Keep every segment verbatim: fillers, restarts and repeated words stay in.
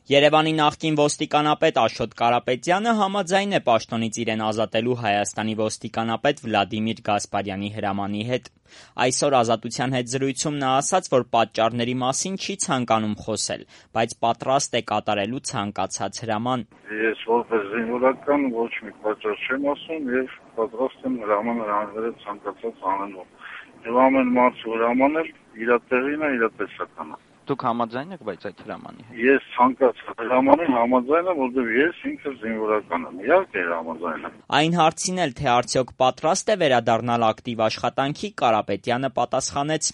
Երևանի նախկին ոստիկանապետ Աշոտ Կարապետյանը համաձայն է պաշտոնից իրեն ազատելու Հայաստանի ոստիկանապետ Վլադիմիր Գասպարյանի հրամանի հետ։ Այսօր Ազատության հետ զրույցում նա ասաց, որ պատճառների մասին չի ցանկանում խոսել, բայց պատրաստ է կատարելու ցանկացած հրաման։ Ես որպես զինվորական ոչ մի պատճառ չեմ ասում եւ պատրաստ եմ հրաման հանրել ցանկացած անելու։ Եվ ամեն մարդու հրամանել իր տեղին է, իր տեսականն է։ Դուք համաձայն եք բայց այդ հրամանի հետ։ Ես ցանկացած հրամանին համաձայն եմ, որովհետև ես ինքս զինվորական եմ։ Իհարկե համաձայն եմ։ Այն հարցին էլ, թե արդյոք պատրաստ է վերադառնալ ակտիվ աշխատանքի, Կարապետյանը պատասխանեց.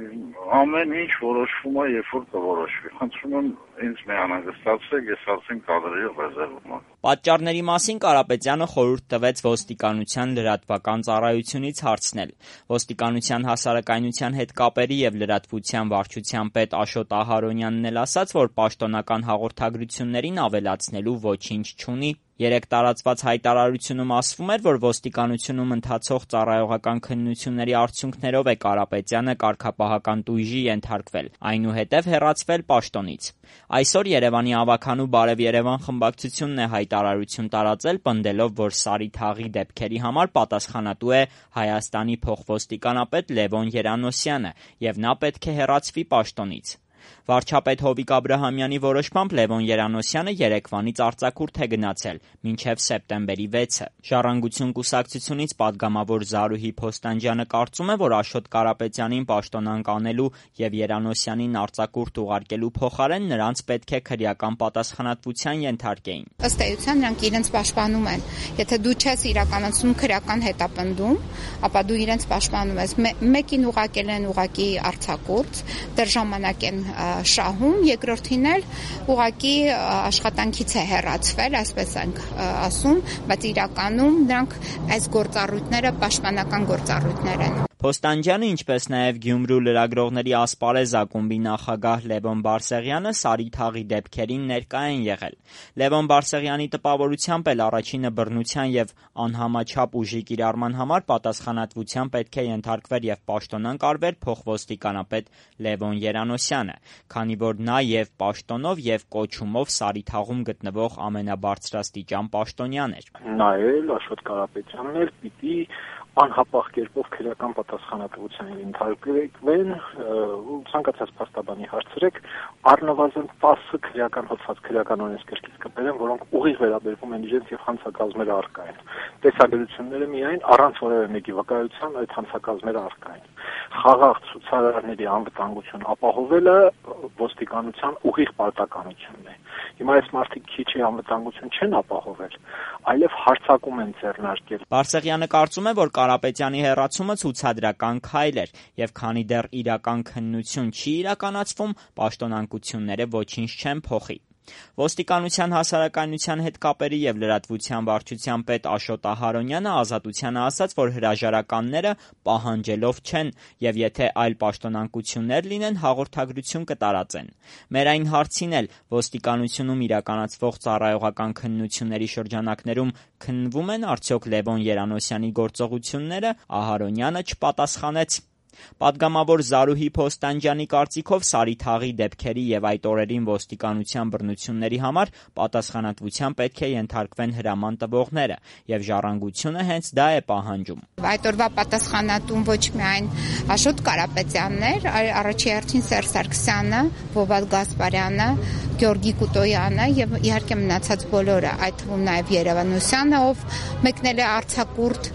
Ամեն ինչ որոշվում է, երբ որ կորոշվի։ Խնդրում եմ ինձ միանագստացրեք, ես արդեն կադրի ռեզերվում եմ։ Պատճառների մասին Կարապետյանը խորհուրդ տվեց ոստիկանության լրատվական ծառայությունից հարցնել։ Ոստիկանության հասարակայնության հետ կապերի եւ լրատվության վարչության պետ Աշոտ Ահարոնյանն էլ ասաց, որ պաշտոնական հաղորդագրություններին ավելացնելու ոչինչ չունի։ Երեկ տարածված հայտարարությունում ասվում էր, որ ոստիկանությունում ընթացող ծառայողական քննությունների արդյունքներով է Կարապետյանը կարգապահական տույժի ենթարկվել, այնուհետև հեռացվել պաշտոնից։ Այսօր Երևանի ավագանու Բարև Երևան խմբակցությունն է հայտարարություն տարածել, պնդելով, որ Սարի թաղի դեպքերի համար պատասխանատու է Հայաստանի փոխոստիկանապետ Լևոն Երանոսյանը, եւ նա պետք է հեռացվի պաշտոնից։ Վարչապետ Հովիկ Աբրահամյանի որոշմամբ Լևոն Երանոսյանը երեկվանից արձակուրդ է գնացել մինչև սեպտեմբերի վեցը։ Ժառանգություն կուսակցությունից պատգամավոր Զարուհի Փոստանջյանը կարծում է, որ Աշոտ Կարապետյանին պաշտոնանկ անելու եւ Երանոսյանին արձակուրդ ուղարկելու փոխարեն նրանց պետք է քրեական պատասխանատվության ենթարկեին։ Ըստ էության նրանք իրենց պաշտպանում են։ Եթե դու չես իրականացնում քրեական հետապնդում, ապա դու իրենց պաշտպանում ես։ Մեկին ուղարկել են ուղակի արձակուրդ, դեռ ժամանակ են շահում, երկրորդին էլ ուղղակի աշխատանքից է հեռացվել, այսպես ենք ասում, բայց իրականում նրանք այս գործառույթները պաշտպանական գործառույթներ են։ Փոստանջյանը, ինչպես նաև Գյումրու լրագրողների ասպարեզ ակումբի նախագահ Լևոն Բարսեղյանը Սարի թաղի դեպքերին ներկա են եղել։ Լևոն Բարսեղյանի տպավորությամբ էլ առաջինը բռնության եւ անհամաչափ ուժի կիրառման համար պատասխանատվության պետք է ենթարկվեր եւ պաշտոնանկ արվեր փոխոստիկանապետ Լևոն Երանոսյանը, քանի որ նա եւ պաշտոնով եւ կոչումով Սարի թաղում գտնվող ամենաբարձրաստիճան պաշտոնյան էր։ Նա էլ Աշոտ Կարապետյանն էլ պիտի անհապաղ կերպով քրեական պատասխանատվության ենթարկվեն, ցանկացած փաստաբանի հարցրեք, առնվազն տասը քրեական հոդված քրեական օրենսգրքից կբերեն, որոնք ուղիղ վերաբերվում են իրենց եւ հանցակազմերը առկա են։ Տեսակետությունները միայն առանց որևէ մեկի վկայության այդ հանցակազմերը առկա են։ Խաղաղ ցուցարարների անվտանգություն ապահովելը ոստիկանության ուղիղ պարտականությունն է։ Հիմա այս մարդիկ քիչի անվտանգություն չեն ապահովել, այլև հարձակում են ձեռնարկել։ Բարսեղյանը կարծում է, որ Կարապետյանի հեռացումը ցուցադրական քայլ էր, եւ քանի դեռ իրական քննություն չի իրականացվում, պաշտոնանկությունները ոչինչ չեն փոխի։ Ոստիկանության հասարակայնության հետ կապերի եւ լրատվության վարչության պետ Աշոտ Ահարոնյանը Ազատությանը ասաց, որ հրաժարականները պահանջելով չեն եւ եթե այլ պաշտոնանկություններ լինեն, հաղորդագրություն կտարածեն։ Մեր այն հարցին էլ ոստիկանությունում իրականացվող ծառայողական քննությունների շրջանակներում քննվում են արդյոք Լևոն Երանոսյանի գործողությունները, Ահարոնյանը չպատասխանեց։ Պատգամավոր Զարուհի Փոստանջյանի կարծիքով Սարի թաղի դեպքերի եւ այդ օրերին ոստիկանության բռնությունների համար պատասխանատվության պետք է ենթարկվեն հրաման տվողները եւ ժառանգությունը հենց դա է պահանջում։ Այդ օրվա պատասխանատուն ոչ միայն Աշոտ Կարապետյանն էր, այլ առաջի հերթին Սերժ Սարգսյանը, Վովալ Գասպարյանը, Գյորգի Կուտոյանը եւ իհարկե մնացած բոլորը, այդ թվում նաեւ Երանոսյանը, ով մեկնել է արձակուրդ,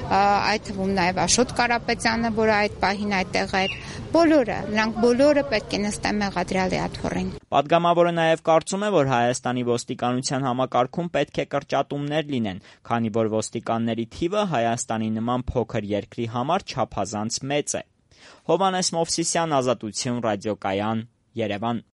այդ թվում նաեւ Աշոտ Կարապետյանը, որը այդ պահին այդտեղ էր, բոլորը, նրանք բոլորը պետք է նստեն մեղադրյալի աթոռին։ Պատգամավորը նաև կարծում է, որ Հայաստանի ոստիկանության համակարգում պետք է կրճատումներ լինեն, քանի որ ոստիկանների թիվը Հայաստանի նման փոքր երկրի համար չափազանց մեծ է։ Հովհաննես Մովսիսյան, Ազատություն, ռադիոկայան, Երևան։